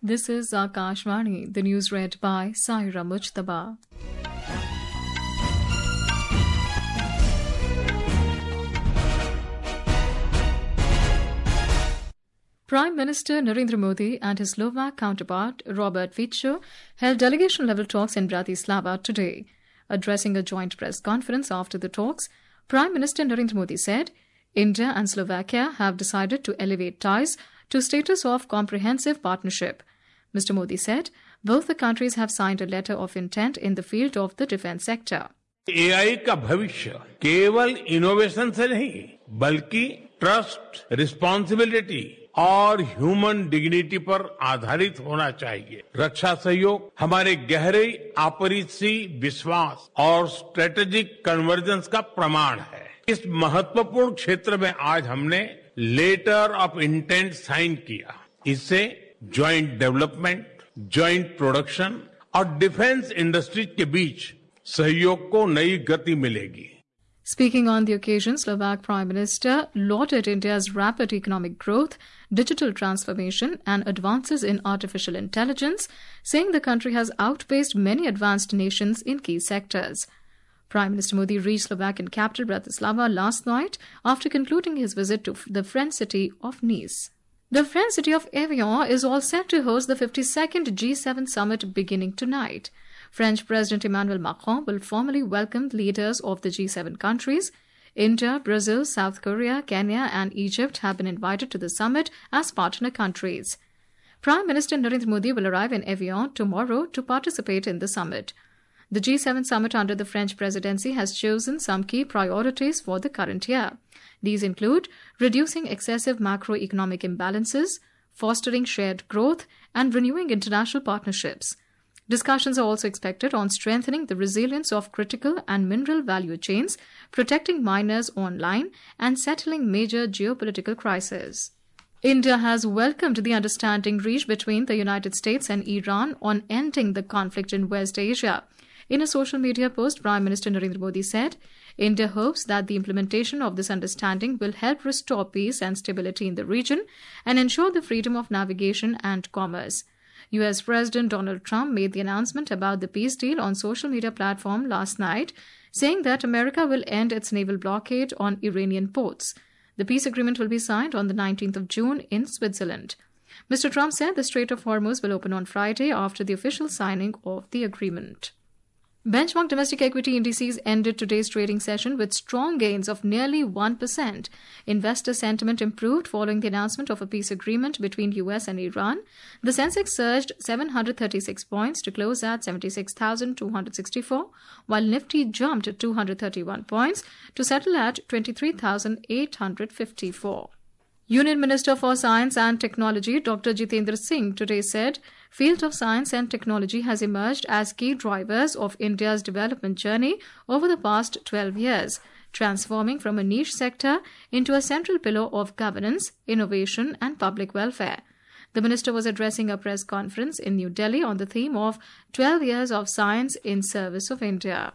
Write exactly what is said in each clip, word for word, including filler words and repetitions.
This is Akashvani, the news read by Saira Mujtaba. Prime Minister Narendra Modi and his Slovak counterpart Robert Fico held delegation-level talks in Bratislava today. Addressing a joint press conference after the talks, Prime Minister Narendra Modi said, India and Slovakia have decided to elevate ties to status of comprehensive partnership. Mister Modi said, both the countries have signed a letter of intent in the field of the defense sector. ए आई का भविष्य केवल innovation से नहीं बल्कि trust, responsibility और human dignity पर आधारित होना चाहिए। रक्षा सहयोग हमारे गहरे आपरिसी विश्वास और स्ट्रेटेजिक कन्वर्जेंस का प्रमाण है। इस महत्वपूर्ण क्षेत्र में आज हमने लेटर ऑफ इंटेंट साइन किया। इससे ज्वाइंट डेवलपमेंट, ज्वाइंट प्रोडक्शन और डिफेंस इंडस्ट्री के बीच सहयोग को नई गति मिलेगी। Speaking on the occasion, Slovak Prime Minister lauded India's rapid economic growth, digital transformation and advances in artificial intelligence, saying the country has outpaced many advanced nations in key sectors. Prime Minister Modi reached Slovakian capital Bratislava last night after concluding his visit to the French city of Nice. The French city of Evian is all set to host the fifty-second G seven summit beginning tonight. French President Emmanuel Macron will formally welcome leaders of the G seven countries. India, Brazil, South Korea, Kenya and Egypt have been invited to the summit as partner countries. Prime Minister Narendra Modi will arrive in Evian tomorrow to participate in the summit. The G seven summit under the French presidency has chosen some key priorities for the current year. These include reducing excessive macroeconomic imbalances, fostering shared growth, and renewing international partnerships. Discussions are also expected on strengthening the resilience of critical and mineral value chains, protecting miners online, and settling major geopolitical crises. India has welcomed the understanding reached between the United States and Iran on ending the conflict in West Asia. In a social media post, Prime Minister Narendra Modi said, India hopes that the implementation of this understanding will help restore peace and stability in the region and ensure the freedom of navigation and commerce. U S President Donald Trump made the announcement about the peace deal on social media platform last night, saying that America will end its naval blockade on Iranian ports. The peace agreement will be signed on the nineteenth of June in Switzerland. Mister Trump said the Strait of Hormuz will open on Friday after the official signing of the agreement. Benchmark domestic equity indices ended today's trading session with strong gains of nearly one percent. Investor sentiment improved following the announcement of a peace agreement between U S and Iran. The Sensex surged seven hundred thirty-six points to close at seventy-six thousand two hundred sixty-four, while Nifty jumped two hundred thirty-one points to settle at twenty-three thousand eight hundred fifty-four. Union Minister for Science and Technology Doctor Jitendra Singh today said, field of science and technology has emerged as key drivers of India's development journey over the past twelve years, transforming from a niche sector into a central pillar of governance, innovation and public welfare. The minister was addressing a press conference in New Delhi on the theme of twelve years of science in service of India.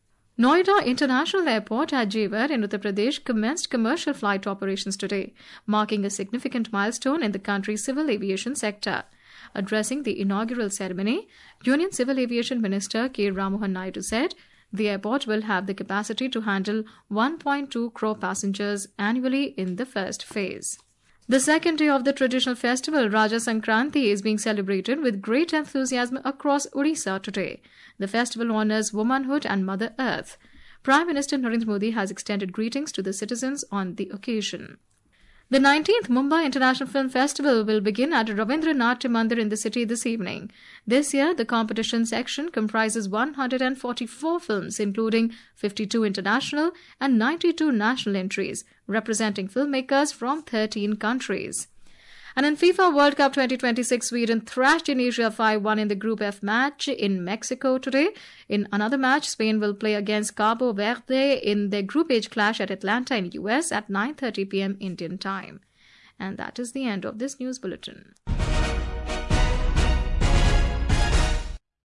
Noida International Airport at Jewar in Uttar Pradesh commenced commercial flight operations today, marking a significant milestone in the country's civil aviation sector. Addressing the inaugural ceremony, Union Civil Aviation Minister K. Ramohan Naidu said, the airport will have the capacity to handle one point two crore passengers annually in the first phase. The second day of the traditional festival, Raja Sankranti, is being celebrated with great enthusiasm across Odisha today. The festival honors womanhood and Mother Earth. Prime Minister Narendra Modi has extended greetings to the citizens on the occasion. The nineteenth Mumbai International Film Festival will begin at Ravindra Natya Mandir in the city this evening. This year, the competition section comprises one hundred forty-four films, including fifty-two international and ninety-two national entries, representing filmmakers from thirteen countries. And in FIFA World Cup twenty twenty-six, Sweden thrashed Indonesia five one in the Group F match in Mexico today. In another match, Spain will play against Cabo Verde in their Group H clash at Atlanta in U S at nine thirty p m Indian time. And that is the end of this news bulletin.